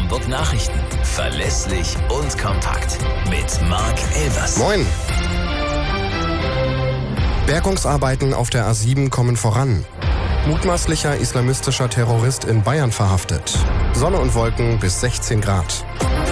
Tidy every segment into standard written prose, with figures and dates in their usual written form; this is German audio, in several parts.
Hamburg Nachrichten. Verlässlich und kompakt. Mit Marc Elvers. Moin. Bergungsarbeiten auf der A7 kommen voran. Mutmaßlicher islamistischer Terrorist in Bayern verhaftet. Sonne und Wolken bis 16 Grad.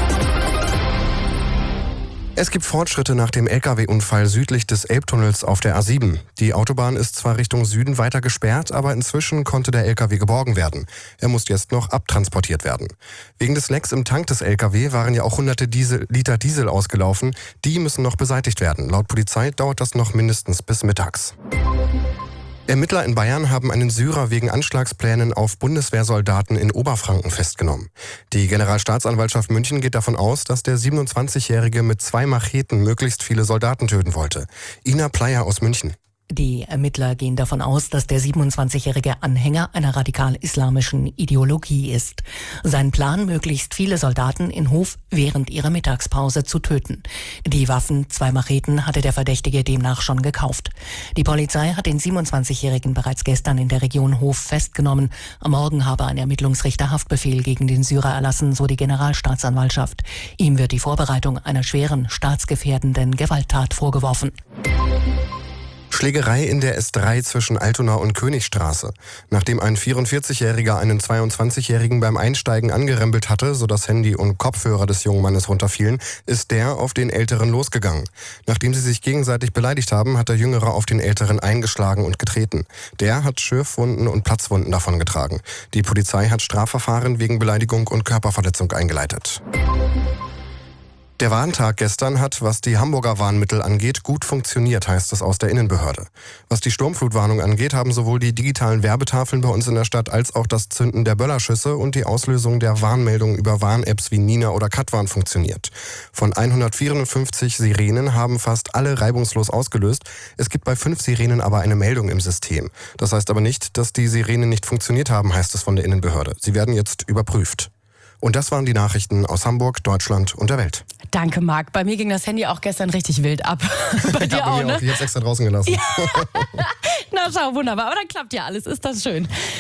Es gibt Fortschritte nach dem Lkw-Unfall südlich des Elbtunnels auf der A7. Die Autobahn ist zwar Richtung Süden weiter gesperrt, aber inzwischen konnte der Lkw geborgen werden. Er muss jetzt noch abtransportiert werden. Wegen des Lecks im Tank des Lkw waren ja auch hunderte Liter Diesel ausgelaufen. Die müssen noch beseitigt werden. Laut Polizei dauert das noch mindestens bis mittags. Ermittler in Bayern haben einen Syrer wegen Anschlagsplänen auf Bundeswehrsoldaten in Oberfranken festgenommen. Die Generalstaatsanwaltschaft München geht davon aus, dass der 27-Jährige mit 2 Macheten möglichst viele Soldaten töten wollte. Ina Pleyer aus München. Die Ermittler gehen davon aus, dass der 27-jährige Anhänger einer radikal-islamischen Ideologie ist. Sein Plan, möglichst viele Soldaten in Hof während ihrer Mittagspause zu töten. Die Waffen, 2 Macheten, hatte der Verdächtige demnach schon gekauft. Die Polizei hat den 27-jährigen bereits gestern in der Region Hof festgenommen. Am Morgen habe ein Ermittlungsrichter Haftbefehl gegen den Syrer erlassen, so die Generalstaatsanwaltschaft. Ihm wird die Vorbereitung einer schweren, staatsgefährdenden Gewalttat vorgeworfen. Schlägerei in der S3 zwischen Altona und Königstraße. Nachdem ein 44-Jähriger einen 22-Jährigen beim Einsteigen angerempelt hatte, sodass Handy und Kopfhörer des jungen Mannes runterfielen, ist der auf den Älteren losgegangen. Nachdem sie sich gegenseitig beleidigt haben, hat der Jüngere auf den Älteren eingeschlagen und getreten. Der hat Schürfwunden und Platzwunden davongetragen. Die Polizei hat Strafverfahren wegen Beleidigung und Körperverletzung eingeleitet. Der Warntag gestern hat, was die Hamburger Warnmittel angeht, gut funktioniert, heißt es aus der Innenbehörde. Was die Sturmflutwarnung angeht, haben sowohl die digitalen Werbetafeln bei uns in der Stadt als auch das Zünden der Böllerschüsse und die Auslösung der Warnmeldungen über Warn-Apps wie Nina oder Katwarn funktioniert. Von 154 Sirenen haben fast alle reibungslos ausgelöst. Es gibt bei 5 Sirenen aber eine Meldung im System. Das heißt aber nicht, dass die Sirenen nicht funktioniert haben, heißt es von der Innenbehörde. Sie werden jetzt überprüft. Und das waren die Nachrichten aus Hamburg, Deutschland und der Welt. Danke, Marc. Bei mir ging das Handy auch gestern richtig wild ab. Bei dir auch, ne? Ich hab's extra draußen gelassen. Ja. Na schau, wunderbar. Aber dann klappt ja alles. Ist das schön.